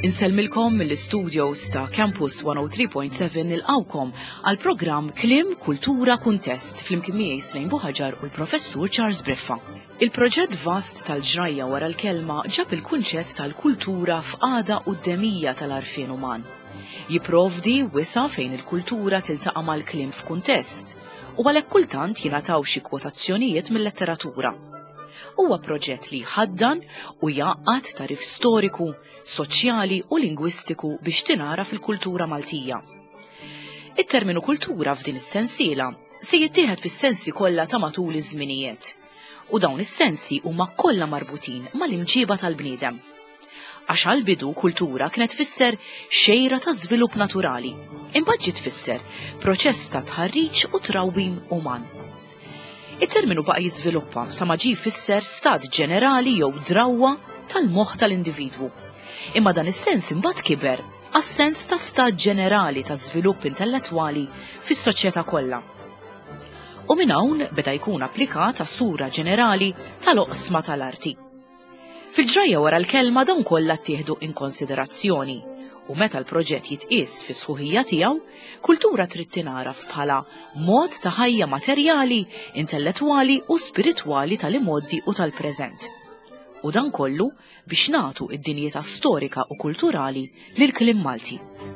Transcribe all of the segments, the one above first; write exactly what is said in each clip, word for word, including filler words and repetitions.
Insellmilkom mill-istudios ta' Campus one oh three point seven nilqawkom għal programm Kliem Kultura Kuntest fl-imkien miegħi Slejn Buħaġar u l-Professur Charles Briffa. Il-proġett vast tal-ġrajja wara l-kelma ġab il-kunċett tal-kultura f'qagħda qudiemija tal-għarfien uman. Jipprovdi wisa fejn il-kultura tiltaqa' mal-kliem f'kuntest u għalhekk kultant jingħataw xi kwotazzjonijiet mill-letteratura. Huwa proġett li jħaddan u jgħaqqad tarif storiku, soċjali u lingwistiku biex tingħara fil-kultura Maltija. Il-terminu kultura f'din is-sensiela se jittieħed fis-sensi kollha ta' matul iż-żminijiet. U dawn is-sensi huma kollha marbutin mal-imġiba tal-bniedem. Għax għall-bidu kultura kienet tfisser xejra ta' żvilupp naturali, imbagħad ġiet tfisser proċess ta' tħarriġ u trawwim uman. Il-terminu baqa' jiżviluppa sa ma ġie jfisser stat ġenerali jew drawwa tal-moħħ tal-individwu. Imma dan is-sens imbagħad kiber għas-sens ta' stat ġenerali ta' żvilupp intellettwali fis-soċjetà kollha. U minn hawn beda jkun applikat għas-sura ġenerali tal-oqsma tal-arti. Fil-ġrajja wara l-kelma dawn kollha ttieħdu in konsiderazzjoni u meta l-proġett jitqies fis-sħuħija tiegħu, kultura trid tingħaraf bħala mod ta' ħajja materjali, intellettwali u spiritwali tal-imoddi u tal-preżent. U dan kollu biex nagħtu id-dinjità storika u kulturali lill-kliem Malti.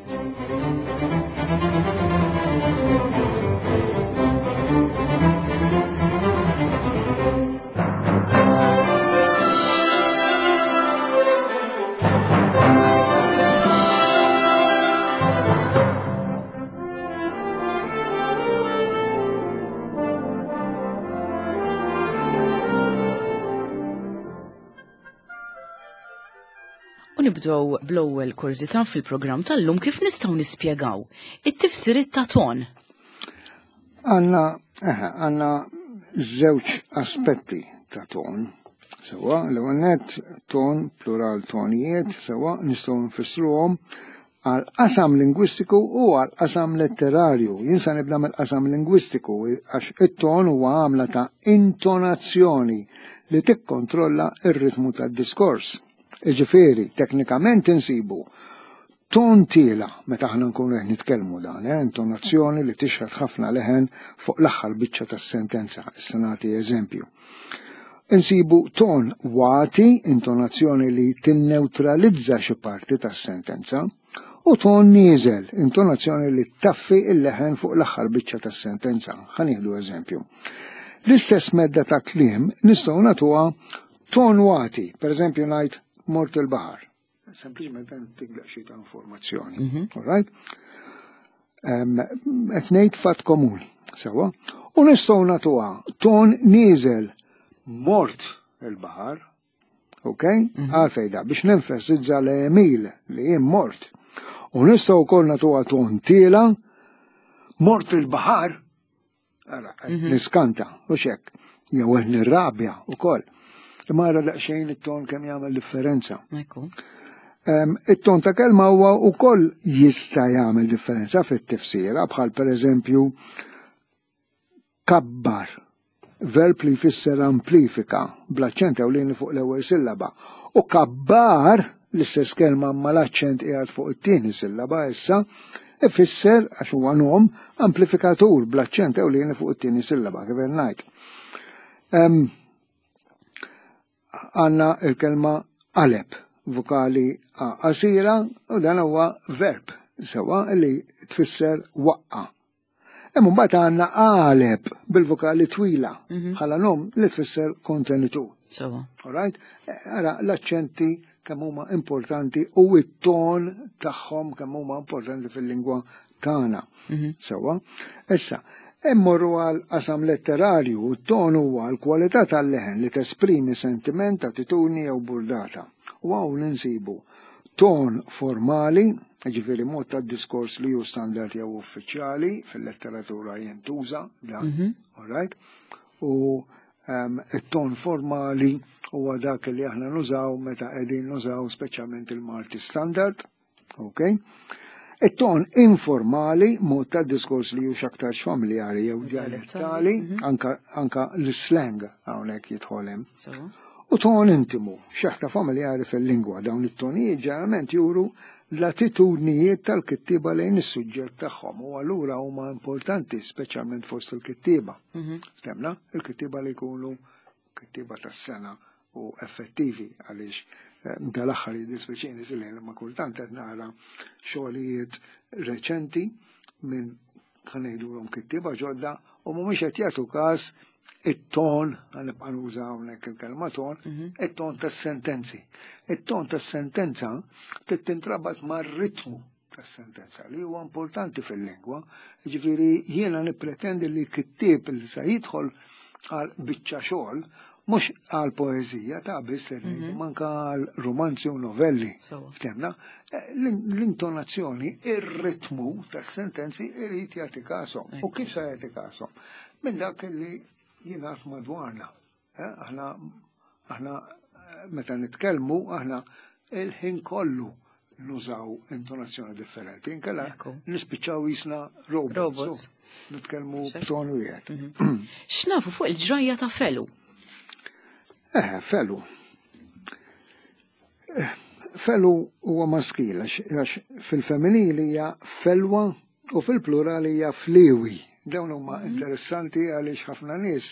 Nibdew bl-ewwel kurzità fil-programm tal-lum kif nistgħu nispjegaw it-tifsiriet ta' ton. Għandna għandna żewġ aspetti ta' ton. Sewa l-ewwel nett ton plural tonijiet, sewa nistgħu nfissruhom għal qasam lingwistiku u għal qasam letterarju. Jien se nibda mill-qasam lingwistiku għax it-ton huwa għamla ta' intonazzjoni li tikkontrolla r-ritmu tad-diskors. Iġifieri, teknikament insibu ton tiela meta aħna nkunu qed nitkellmu dan, eh, intonazzjoni li tixħed ħafna leħen fuq l-aħħar biċċa tas-sentenza, issa nagħti eżempju. Insibu ton wati, intonazzjoni li tinnewtralizza xi parti tas-sentenza, u ton nieżel, intonazzjoni li taffi il-leħen fuq l-aħħar biċċa tas-sentenza. Ħa nieħdu eżempju. L-istess medda ta' kliem nistgħu nagħtuha ton wati, pereżempju ngħid mort il-baħar. Sempliċement tiglaq xi ta' informazzjoni. All right? Qed ngħid fatt komuni, sewwa. U nistgħu nagħtuha ton nieżel mort il-baħar, OK? Għalfejn da biex nenfasizza l-emil li jien mort. U nistgħu wkoll nagħtuha ton tiela mort il-baħar. Ara, niskanta, u x'hekk. Jew qed nirrabja wkoll. Imma ara daqsxejn it-ton kemm jagħmel differenza. It-ton ta' kelma huwa wkoll jista' jagħmel differenza fit-tifsira bħal pereżempju kabbar, verb li jfisser amplifika bl-aċċent ewlieni fuq l-ewwel sillaba. U kabbar l-istess kelma ma l-aċċent qiegħed fuq it-tieni sillaba issa ifisser għax huwa nom amplifikatur bl-aċċent ewlieni fuq it-tieni sillaba kif ngħid. Għanna il-kelma qaleb, vokali qasira u dan huwa verb sewa li tfisser waqqa. Hemm mbagħad għandna qaleb bil-vokali twila bħala nom li tfisser kontenitur. Sewa. All right? Ara l-aċċenti kemm huma importanti u t-ton tagħhom kemm huma importanti fil-lingwa tagħna. Sewa. Issa, immorru għal qasam letterarju u t-ton huwa l-kwalità tal-leħen li tesprimi sentiment, attitudni jew burdata. U hawn insibu ton formali, ġifieri mod tad-diskors li hu standard jew uffiċjali fil-letteratura jintuża dan, all right? U it-ton formali huwa dak li aħna nużaw meta qegħdin nużaw speċjalment il-Malti standard, OK? Et-ton informali, mod ta' diskors li hux aktarx familjari jew dialettali, anka l-slang hawnhekk jidħol hemm. U ton intimu, xaħta familjari fil-lingwa dawn it-tonijiet ġeneralment juru l-attitudnijiet tal-kittiba lejn is-suġġett tagħhom u allura huma importanti speċjalment fost il-kittiba. Ftemna, il-kittiba li jkunu kittiba tas-sena u effettivi għaliex tal-aħħar jiddispeċini silejn ma kultant qed nara xogħlijiet reċenti minn ħanejdulhom kittiba ġodda u mhumiex qed jagħtu każ it-ton, għanibqa' nuża hawnhekk il-kelma ton, it-ton tas-sentenzi. It-ton tas-sentenza tintrabat mar-ritmu tas-sentenza li huwa importanti fil-lingwa, jiġifieri jiena nippretendi li l-kittieb li se jidħol għal biċċa xogħol mhux għal poeżija ta' biss manka għal romanzi u novelli. Ftemna, l-intonazzjoni, ir-ritmu tas-sentenzi irid jagħti kasom. U kif se jagħti kasom? Minn dak li jingħad madwarna. Aħna aħna meta nitkellmu aħna il-ħin kollu nużaw intonazzjoni differenti. Inkella nispiċċaw jisna robots. Nitkellmu b'ton wieħed. X'nafu fuq il-ġrajja ta' Felu? Eh, Felu. Felu huwa maskil għax fil-femminili hija Felwa u fil-plurali hija Flewi. Dawn huma interessanti għaliex ħafna nies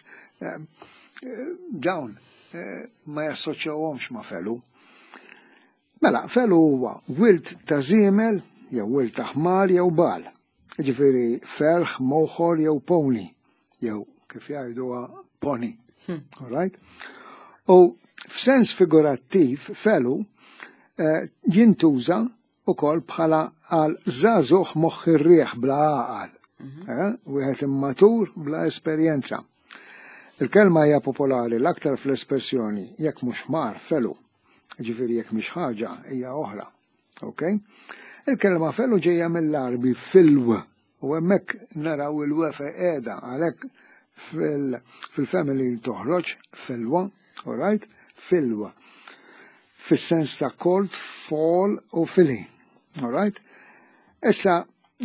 dawn ma jassoċjawhomx ma' Felu. Mela, Felu huwa wild ta' żiemel jew wild ta' ħmar jew bal. Ġifieri ferħ, moħħor jew pony jew kif jgħiduha pony. All right? U f'sens figurattiv Felu jintuża wkoll bħala għal żagħżugħ moħħ ir-rieħ bla għaqal. Wieħed immatur bla esperjenza. Il-kelma hija popolari l-aktar fl-espressjoni jekk mhux mar Felu, ġifieri jekk mhix ħaġa hija oħra. Okay? Il-kelma Felu ġejja mill-Arbi filw u hemmhekk naraw il-wefe qiegħda għalhekk fil-family li toħroġ Filwa, all right? Filwa. Fis-sens ta' cold, fall u fili. All right? Issa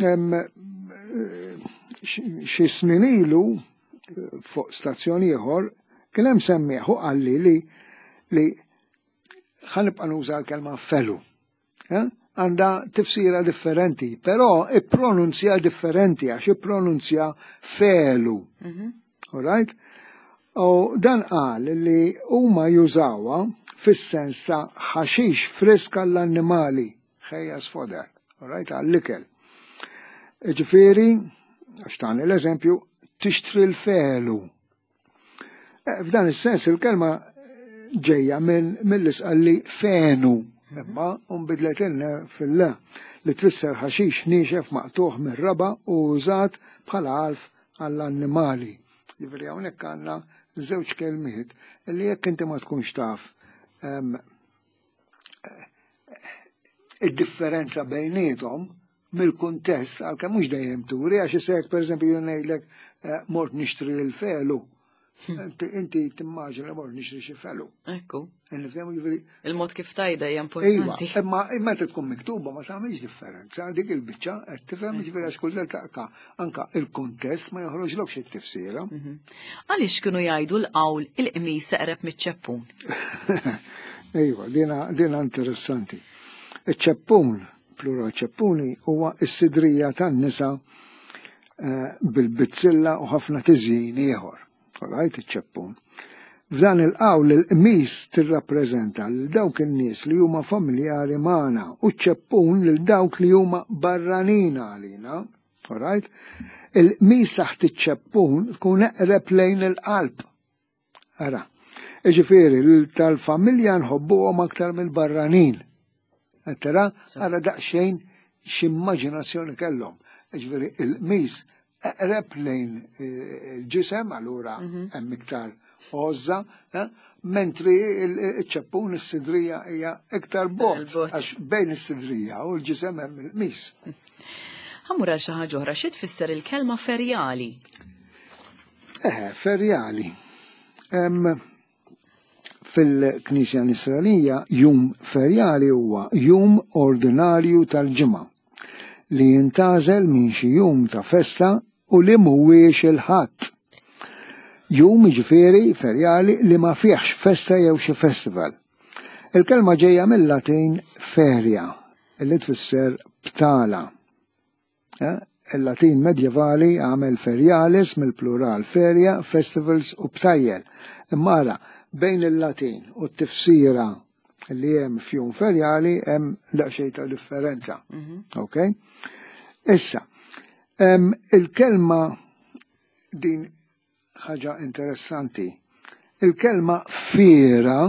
xi snin ilu fuq stazzjon ieħor kien hemm semmieħu qalli li li ħanibqa' nuża l-kelma Felu. Għandha tifsira differenti, però ippronunzja differenti għax ippronunzja Felu. All right? U dan qal li huma jużawha fis-sens ta' ħaxix frisk għall-annimali, ħejja sfoder, all right, għall-ikel. Ġifieri, għax tagħni l-eżempju, tixtri l-felu. F'dan is-sens il-kelma ġejja mill-isqalli fenu, imma nbidlet ilna fil-le li tfisser ħaxix niexef maqtuħ mir-raba u użat bħala għalf għall-annimali. Ġifieri hawnhekk għandna żewġ kelmiet li jekk inti ma tkunx taf id-differenza bejniethom mill-kuntest għalkemm mhux dejjem turi għax isek pereżempju ngħidlek mort nixtri l-felu. Inti timmaġina mort nixtri xi felu. Ekku. Il-mod kif tajda hija importanti. Imma meta tkun miktuba ma tagħmilx differenza dik il-biċċa qed tifhem jiġifieri għax kull darba anke il-kuntest ma joħroġlokx it-tifsira. Għaliex kienu jgħidu l-qawl il-qmis seqreb miċ-ċeppun? Ejwa, dina interessanti. Iċ-ċeppun, plural ċeppuni, huwa s-sidrija tan-nisa bil-bizzilla u ħafna tiżjin ieħor. All-right, iċ-ċeppun. F'dan il-qawl il-qmis tirrappreżenta lil dawk in-nies li huma familjari magħna u ċeppun lil dawk li huma barranin għalina. All right? Il-qmis taħt iċ-ċeppun tkun eqreb lejn il-qalb. Ara. Ġifieri tal-familja nħobbuhom aktar mill-barranin. Tara, ara daqsxejn x'immaġinazzjoni kellhom. Ġifieri il-qmis eqreb lejn il-ġisem, allura hemm iktar għoża, mentri il-ċeppun is-sidrija hija iktar bogħod għax bejn is-sidrija u l-ġisem hemm il-qmis. Ħammur għal xi ħaġa oħra, xi tfisser il-kelma ferjali? Eh, ferjali. Fil-Knisja Nisranija jum ferjali huwa jum ordinarju tal-ġimgħa li jintażel minn xi jum ta' festa u li mhuwiex il-ħadd. jum ġifieri ferjali li ma fihx festa jew xi festival. Il-kelma ġejja mill-Latin ferja, illi tfisser btala. Il-Latin medjevali għamel ferjalis mill-plural ferja, festivals u btajjel. Imma ara bejn il-Latin u t-tifsira li hemm fjum ferjali hemm daqsxejn ta' differenza. Ok? Issa, il-kelma din ħaġa interessanti. Il-kelma fiera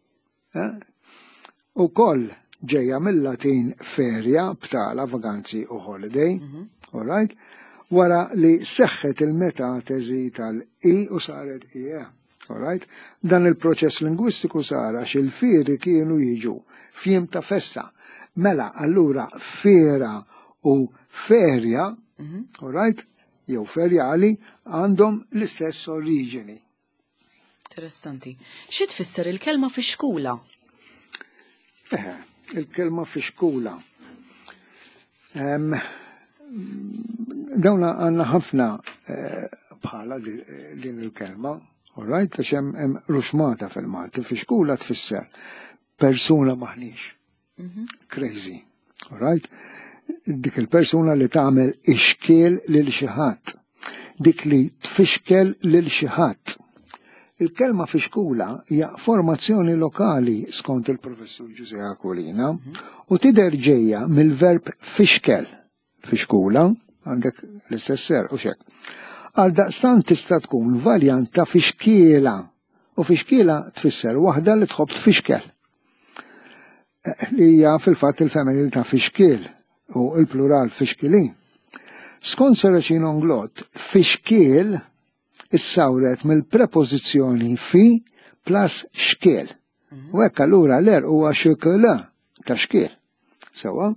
ukoll ġejja mill-Latin ferja, btala, vaganzi u holiday, all right? Wara li seħħet il-metatesi tal-i u saret ie, all right? Dan il-proċess lingwistiku sar għax il-fieri kienu jiġu fjem ta' festa. Mela, allura fiera u ferja, all right? Jew ferjali għandhom l-istess oriġini. Interessanti. Xi tfisser il-kelma fi xkula? Eh, il-kelma fi xkula. Dawna għanna ħafna bħala din il-kelma, all right? Għax hemm ruxmata fil-Malti, fi xkula tfisser persuna maħniex. Crazy, all right? Dik il-persuna li tagħmel ixkiel lil xi ħadd, dik li tfixkel lil xi ħadd. Il-kelma fixkula hija formazzjoni lokali skont il-professur Giuseppe Aquilina u tidher ġejja mill-verb fixkel. Fixkula għandek l-istess ser u xek. Għal daqstan tista' tkun varjant ta' fixkiela u fixkiela tfisser waħda li tħobb tfixkel. Li hija fil-fatt il-femminil ta' fixkiel u il-plural fixkili. Skont Saracen Onglot, fixkiel issawret mill-prepożizzjoni fi plus xkiel. U hekk allura l-er huwa xikela ta' xkiel. Sewa?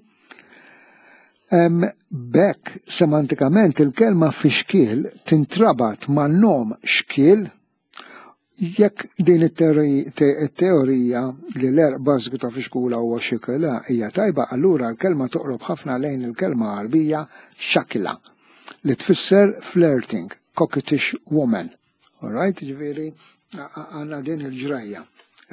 Bekk semantikament il-kelma fixkiel tintrabat ma' nom xkiel. Jekk din it-teorija li l-er bażiku ta' fixkula huwa xikela hija tajba, allura l-kelma toqrob ħafna lejn il-kelma Arbija xakila li tfisser flirting, coquettish woman. All right, ġifieri għandna din il-ġrajja.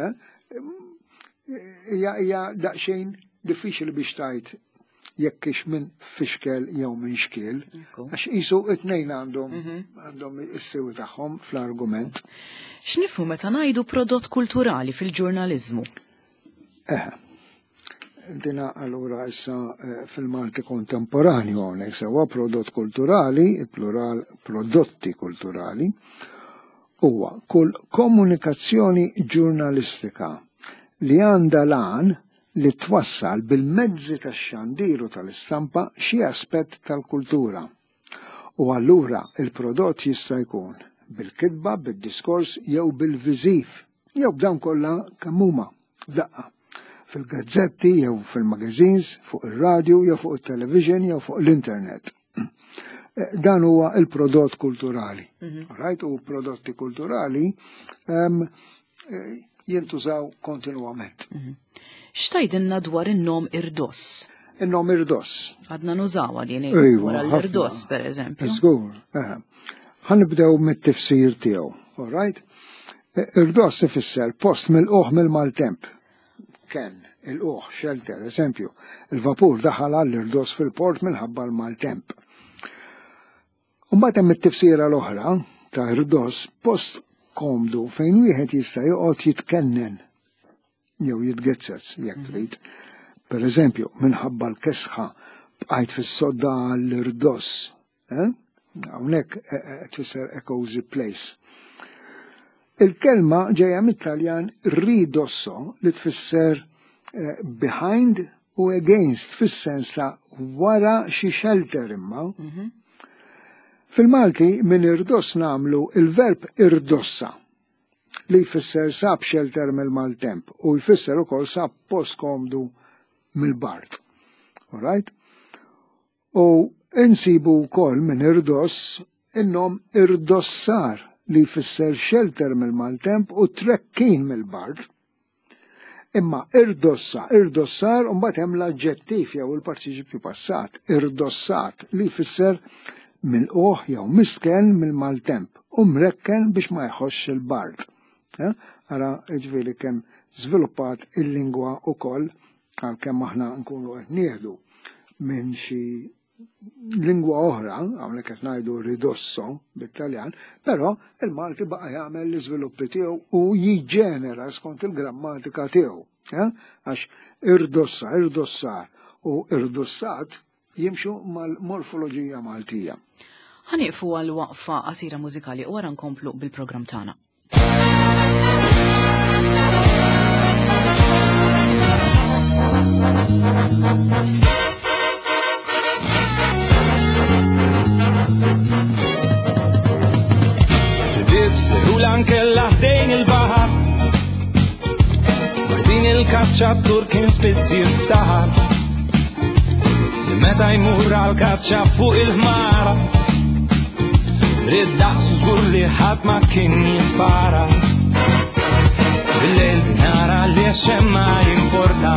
Hija daqsxejn diffiċli biex tajt jekk ix minn fixkel jew minn xkiel, għax qisu it-tnejn għandhom għandhom is-sewi tagħhom fl-argument. X'nifhmu meta ngħidu prodott kulturali fil-ġurnaliżmu? Eh, dina allura issa fil-Malti kontemporanju hawnhekk sewwa prodott kulturali, il-plural prodotti kulturali, huwa kull komunikazzjoni ġurnalistika li għandha lan li twassal bil-mezzi tax-xandiru tal-istampa xi aspett tal-kultura. U allura il-prodott jista' jkun bil-kitba, bid-diskors jew bil-viżiv, jew b'dan kollha kemm huma f'daqqa. Fil-gazzetti jew fil-magazines, fuq ir-radju jew fuq it-television jew fuq l-internet. Dan huwa il-prodott kulturali. Right? U prodotti kulturali jintużaw kontinwament. X'tajdilna dwar in-nom irdoss? In-nom irdoss. Għadna nużawha din wara l-irdoss pereżempju. Żgur. Ħanibdew mit-tifsir tiegħu, all right? Irdoss ifisser post mill-qoħ mill-maltemp. Ken, il-qoħ, shelter, eżempju, il-vapur daħal għall-irdoss fil-port minħabba l-maltemp. Mbagħad hemm it-tifsira l-oħra ta' irdoss post komdu fejn wieħed jista' joqgħod jitkennen jew jitgezzez jekk trid. Per eżempju, minħabba l-kesħa bqajt fis-sodda l-irdoss. Hawnhekk tfisser a cozy place. Il-kelma ġejja mit-Taljan ridosso li tfisser behind u against fis-sens ta' wara xi shelter imma. Fil-Malti minn irdoss nagħmlu il-verb irdossa li jfisser sab shelter mill-maltemp u jfisser ukoll sab post komdu mill-bart. All right? U insibu wkoll minn irdoss innom irdossar li jfisser shelter mill-maltemp u trekkin mill-bart. Imma irdossa, irdossar u mbagħad hemm l-aġġettiv jew il-partiċipju passat, irdossat li jfisser mill-qoħ jew misken mill-maltemp u mrekken biex ma jħossx il-bard. Ara ġifieri kemm żviluppat il-lingwa wkoll għalkemm aħna nkunu qed nieħdu minn xi lingwa oħra, hawnhekk qed ngħidu ridosso bit-Taljan, però il-Malti baqa' jagħmel l-iżviluppi tiegħu u jiġġenera skont il-grammatika tiegħu. Għax irdossa, irdossar u irdossat jimxu mal-morfoloġija Maltija. Ħanieqfu għal waqfa qasira mużikali u wara nkomplu bil-programm tagħna. Ulan kella ħdejn il-bahar Bardin il-kaċċattur kien spiss jiftaħar Li meta jmur għal-kaċċa fuq il-ħmara Rid-daqsu żgur li ħadd ma kien jispara Bil-lejl nara li għaxem ma jimporta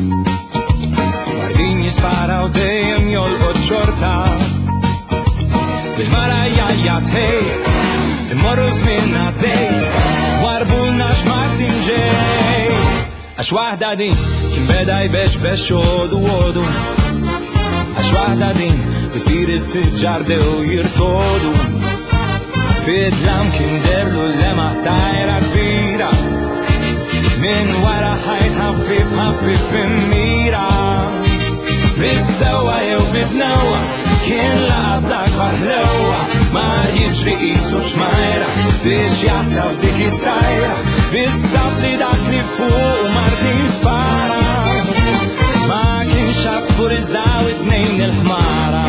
Bardin jispara u dejjem jolqod xorta Bil-mara jajjat hej Immorru żmien għaddej, warbulna x'Martin ġej. Għax waħda din kien beda jbeċbeċ għodu għodu. Għax waħda din bitir is-siġġar dew jirtodu. Fid-dlam kien derlu l-lema tajra kbira. Min wara ħajt ħaffif ħaffif immira. Bis-sewwa jew bid-newwa kien laqab dak waħlewa. Ma jiġri qisu xmajra biex jaħtaf dik it-tajra Bissab li dak li fuq Martin spara Ma kienx asfur iżdaw it-tnejn il-ħmara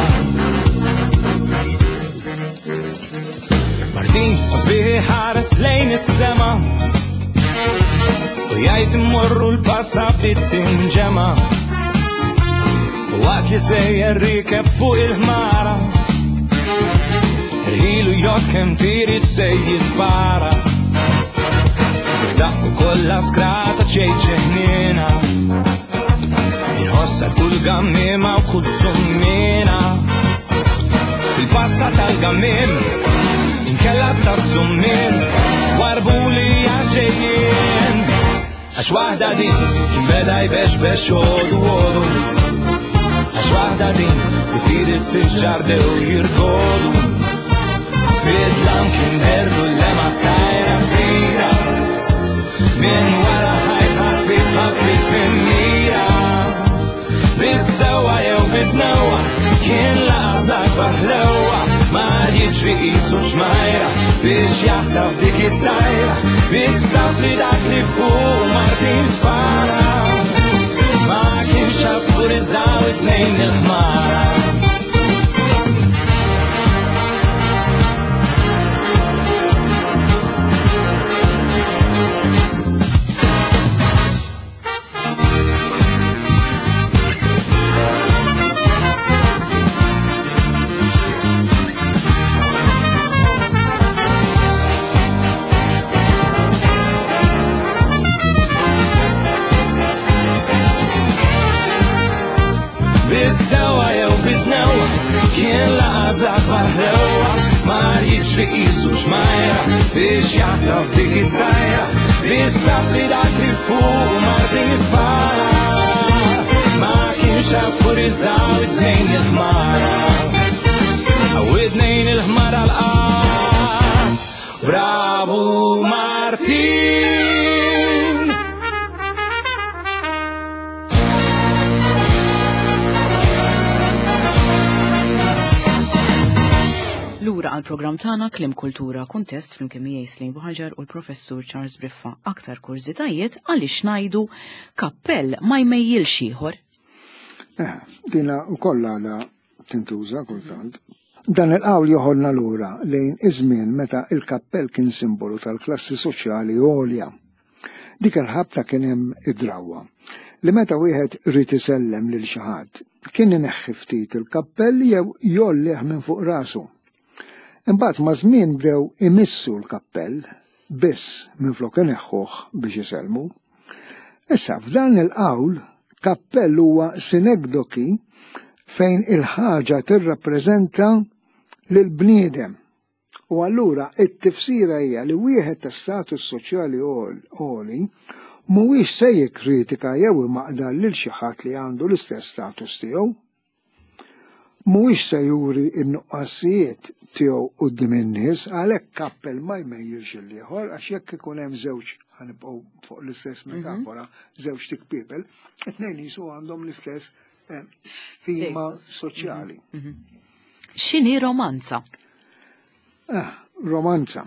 Martin osbiħi ħares lejn is-sema U jgħid immorru l-passa bit-tinġema U għak li sejjer rikeb fuq il-ħmara Irħilu jod kem tiri sej jispara Bżaqqu kolla skrata ċejċe ħnina Inħossa kull gammima u kull summina Fil-passa tal-gammim Inkella tas-summin Warbu li għaxġejjien Għax waħda din kien beda jbeċbeċ għodu għodu Għax waħda din bitiri s-siġġar dew jirgodu Fid-dlam kien derlu l-lema tajra kbira Min wara ħajt ħaffif ħaffif immira Bis-sewwa jew bid-newwa kien laqab dak waħlewa Ma jiġri qisu xmajra biex jaħtaf dik it-tajra Bissab li dak li fuq Martin spara Ma kienx asfur iżdaw it-tnejn il-ħmara Bis-sewwa jew bid-newwa kien laqab dak waħlewa Ma jiġri qisu xmajra biex jaħtaf dik it-tajra Bissab li dak li fuq Martin spara Ma kienx asfur iżdaw it-tnejn il-ħmara Aw it-tnejn il-ħmara l-qab Bravu Martin Lura għal-programm tagħna Klim Kultura Kuntest flimkien miegħi Slim Buħaġar u l-Professur Charles Briffa aktar kurzitajiet għaliex ngħidu kappell ma jmejjilx ieħor. Eh, dina wkoll għala tintuża kultant. Dan il-qawl joħolna lura lejn iż-żmien meta il-kappell kien simbolu tal-klassi soċjali għolja. Dik il-ħabta kien hemm id-drawwa li meta wieħed rid isellem lil xi ħadd kien ineħħi ftit il-kappell jew jollih minn fuq rasu. Imbagħad ma' żmien bdew imissu l-kappell biss minflok ineħħuh biex isellmu. Issa f'dan il-qawl kappell huwa sinekdoki fejn il-ħaġa tirrappreżenta lill-bniedem. U allura it-tifsira hija li wieħed ta' status soċjali għoli mhuwiex se jikkritika jew imaqdar lil xi ħadd li għandu l-istess status tiegħu. Mhuwiex se juri n-nuqqasijiet tiegħu quddiem in-nies għalhekk kappell ma jmejjilx il-ieħor għax jekk ikun hemm żewġ ħanibqgħu fuq l-istess metafora, żewġ thick people, it-tnejn jisu għandhom l-istess stima soċjali. X'inhi romanza? Ah, romanza,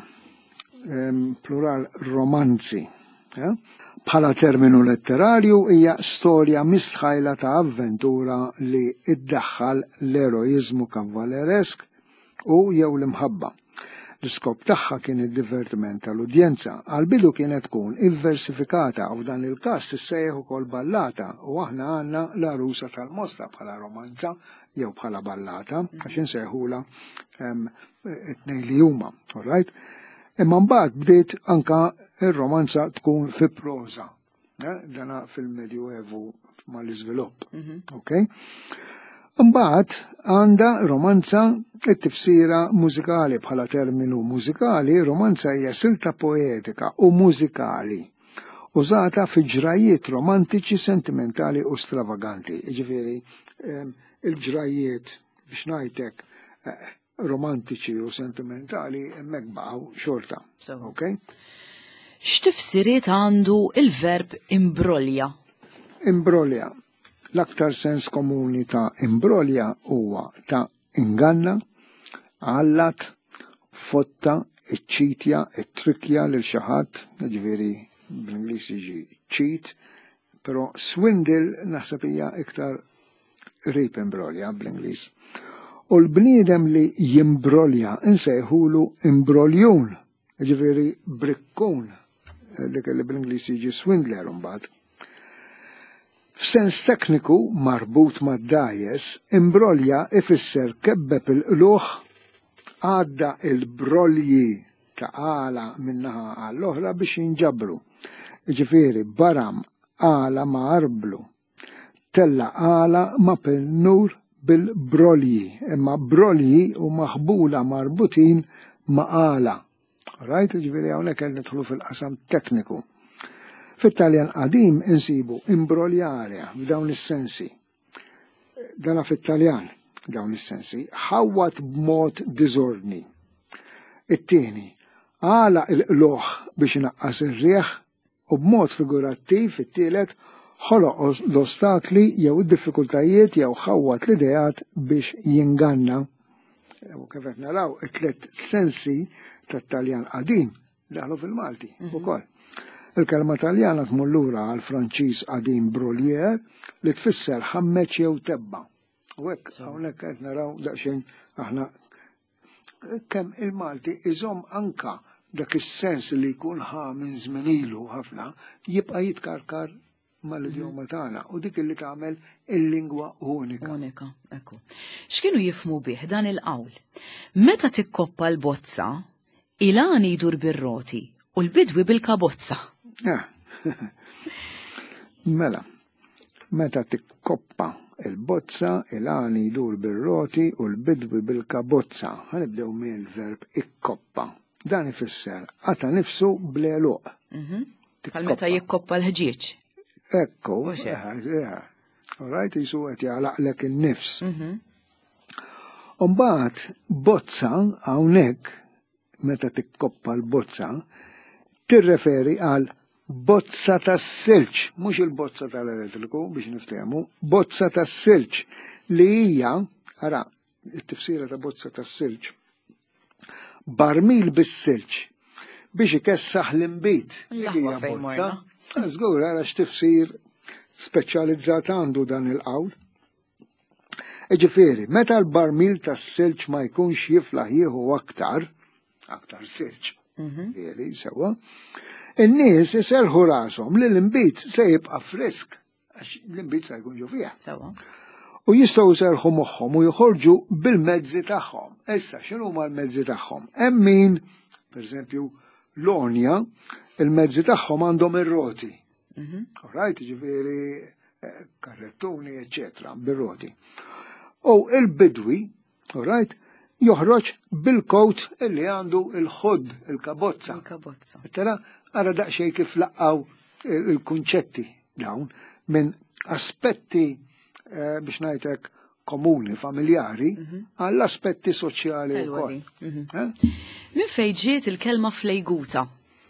plural romanzi. Bħala terminu letterarju hija storja mistħajla ta' avventura li iddaħħal l-eroizmu kavvaleresk u jew l-imħabba. L-iskop tagħha kien id-divertiment tal-udjenza, għal-bidu kienet tkun ivversifikata u f'dan il-każ tissejjaħ ukoll ballata u aħna għandna l-arusa tal-Mosta bħala romanza jew bħala ballata għax insejħula it-tnejn li huma, all right? Imma mbagħad bdiet anka ir-romanza tkun fi proża, dana fil-Medjuevu mal-iżvilupp, okay? Mbagħad għandha romanza it-tifsira mużikali bħala terminu mużikali, romanza hija silta poetika u mużikali użata fi ġrajiet romantiċi, sentimentali u stravaganti. Jiġifieri il-ġrajiet biex ngħidlek romantiċi u sentimentali hemmhekk baqgħu xorta. Okay? X'tifsiriet għandu il-verb imbrolja? Imbrolja. L-aktar sens komuni ta' imbrolja huwa ta' inganna, għallat, fotta, iċċitja, ittrikja lil xi ħadd, jiġifieri bl-Ingliż jiġi cheat, però swindle naħseb hija iktar rip imbrolja bl-Ingliż. U l-bniedem li jimbrolja insejħulu imbroljun, jiġifieri brikkun, dik li bl-Ingliż jiġi swindler imbagħad. F'sens tekniku marbut mad-dajes, imbrolja ifisser kebbeb il-qluħ għadda il-brolji ta' għala minnaħa għall-oħra biex jinġabru. Ġifieri baram għala ma' arblu, tella għala ma' pennur bil-brolji, imma brolji u maħbula marbutin ma' għala. Rajt, ġifieri hawnhekk qed nidħlu fil-qasam tekniku. Fit-Taljan qadim insibu imbroljare f'dawn is-sensi. Dana fit-Taljan dawn is-sensi ħawwat b'mod diżordni. It-tieni għala il-qloħ biex inaqqas ir-rieħ u b'mod figurattiv it-tielet ħoloq l-ostakli jew id-diffikultajiet jew ħawwat l-idejat biex jinganna. U kif qed naraw it-tliet sensi tat-Taljan qadim daħlu fil-Malti ukoll. Il-kelma Taljana tmur lura għal Franċiż qadim brolier li tfisser ħammeċ jew tebba. U hekk hawnhekk qed naraw daqsxejn aħna kemm il-Malti iżomm anka dak is-sens li jkun ħa minn żmien ilu ħafna jibqa' jitkarkar mal-idioma tagħna u dik li tagħmel il-lingwa unika. Unika, ekku. X'kienu jifhmu bih dan il-qawl? Meta tikkoppa l-bozza, il-għan jidur bir-roti u l-bidwi bil-kabozza. Mela, meta tikkoppa il-bozza, il-għan jidur bir-roti u l-bidwi bil-kabozza. Ħanibdew minn il-verb ikkoppa. Dan ifisser għata nifsu bl-eluq. Għal meta jikkoppa l-ħġieġ. Ekku, rajt jisu għet jgħalaqlek il-nifs. Umbaħt, bozza għawnek, meta tikkoppa l-bozza, tirreferi għal bozza tas-silġ, mhux il-bozza tal-elettriku biex niftehmu, bozza tas-silġ li hija, ara, it-tifsira ta' bozza tas-silġ, barmil bis-silġ biex ikessaħ l-imbit. Hija bozza. Żgur ara x'tifsir speċjalizzat għandu dan il-qawl. Ġifieri, meta l-barmil tas-silġ ma jkunx jiflaħ jieħu aktar, aktar silġ, veri, sewa, in-nies iserħu rashom li l-imbit se jibqa' frisk, għax l-imbit se jkun ġu fih. U jistgħu jserħu moħħhom u joħorġu bil-mezzi tagħhom. Issa x'inhu huma l-mezzi tagħhom? Hemm min, pereżempju, l-onja, il-mezzi tagħhom għandhom ir-roti. Rajt, ġifieri karrettuni, eċetera, bir-roti. U il-bidwi, rajt, joħroġ bil-kowt illi għandu il-ħodd, il-kabozza. Il-kabozza. Tara, ara daqxej kif laqqaw il-kunċetti dawn minn aspetti biex ngħidlek komuni, familjari, għall-aspetti soċjali wkoll. Min fejn ġiet il-kelma flejguta?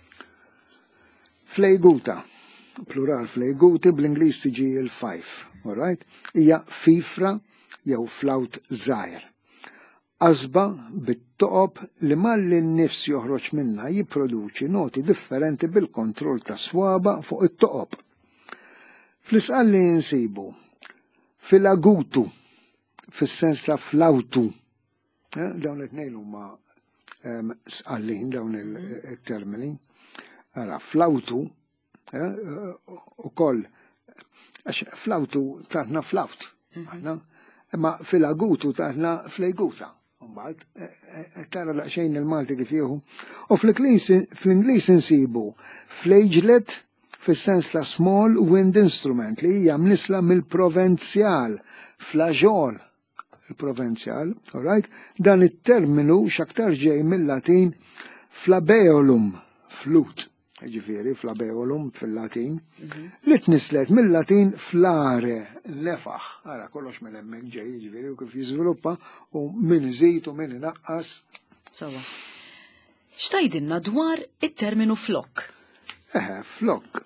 Flejguta, plural flejguti, bl-Ingliż tiġi il-five, all right? Hija fifra jew flawt żgħir. Qasba bit-toqob li malli n-nifs joħroġ minna jipproduċi noti differenti bil-kontroll ta' swaba fuq it-toqob. Fl-isqal li nsibu fil-agutu, fis-sens ta' flawtu, dawn it-tnejn huma sqallin dawn il-termini. Ara, flawtu, ukoll, għax flawtu taħna flawt, imma fil-agutu taħna flejguta. Mbagħad tara daqsxejn il-Malti kif jieħu. U fl-Ingliż insibu flageolet fis-sens ta' small wind instrument li hija mnisla mill-provenzjal, flageol, il-provenzjal, all right? Dan it-terminu x'aktar ġej mill-Latin flabeolum, flut, ġifieri flabeolum fil-Latin, li tnislet mill-Latin flare, lefaħ, ara kollox minn hemmhekk ġej ġifieri u kif jiżviluppa u min iżid u min inaqqas. Sawa. X'tgħidilna dwar it-terminu flok? Eħe, flok.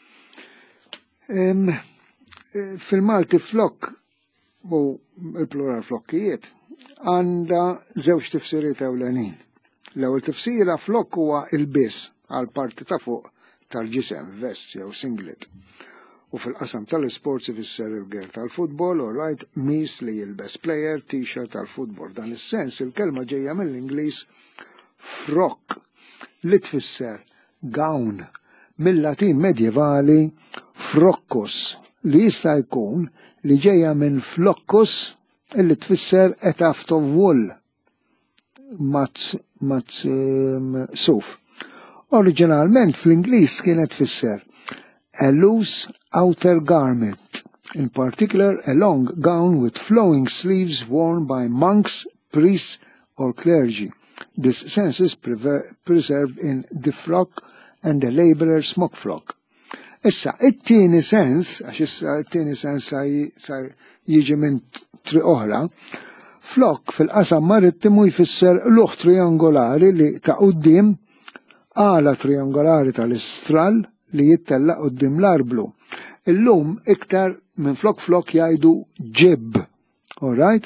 Fil-Malti flok u il-plural flokkijiet għandha żewġ tifsiriet ewlenin. L-ewwel tifsira flok huwa il-biss għal parti ta' fuq tal-ġisem, vest jew singlet. U fil-qasam tal-sports ifisser il-ger tal-futbol, all right, mis li jilbes player, t-shirt tal-futbol. Dan is-sens il-kelma ġejja mill-Ingliż frock li tfisser gown mill-Latin medjevali froccus li jista' jkun li ġejja minn floccus illi tfisser a tuft of wool mazz mazz suf. Oriġinalment fl-Ingliż kienet tfisser a loose outer garment, in particular a long gown with flowing sleeves worn by monks, priests or clergy. This sense is preserved in the frock and the laborer smock frock. Issa, it-tieni sens, għax issa it-tieni sens sa jiġi minn tri oħra, flok fil-qasam marittimu jfisser luħ triangolari li ta' qudiem għala triangolari tal-istral li jittella qudiem l-arblu. Illum iktar minn flok flok jgħidu ġib, all right?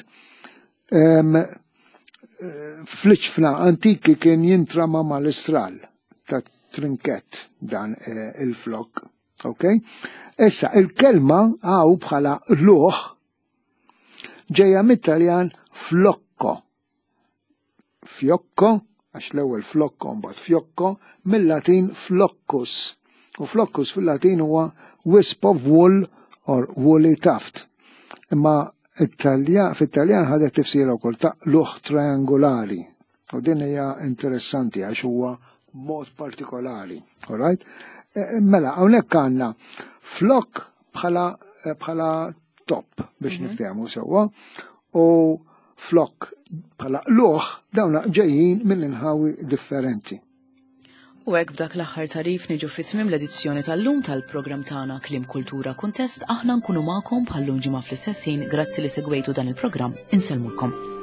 Fl-iċfna antiki kien jintrama mal-istral ta' trinket dan il-flok, ok? Issa il-kelma għaw bħala luħ ġeja mit-Taljan flokko. Fjokko, għax l-ewwel flokko mbagħad fjokko, mill-Latin floccus. U floccus fil-Latin huwa wisp of wool or woolly tuft. Imma fit-Taljan ħadet tifsira wkoll ta' luħ triangolari. U din hija interessanti għax huwa mod partikolari. All right? Mela, hawnhekk għandna flok bħala bħala top biex niftehmu sewwa u flok bħala luħ dawna ġejjin mill-inħawi differenti. U hekk b'dak l-aħħar tarif niġu fit-tmiem l-edizzjoni tal-lum tal-programm tagħna Kliem Kultura Kuntest aħna nkunu magħkom bħal lum ġimgħa fl-istess ħin, grazzi li segwejtu dan il-programm, insellmulkom.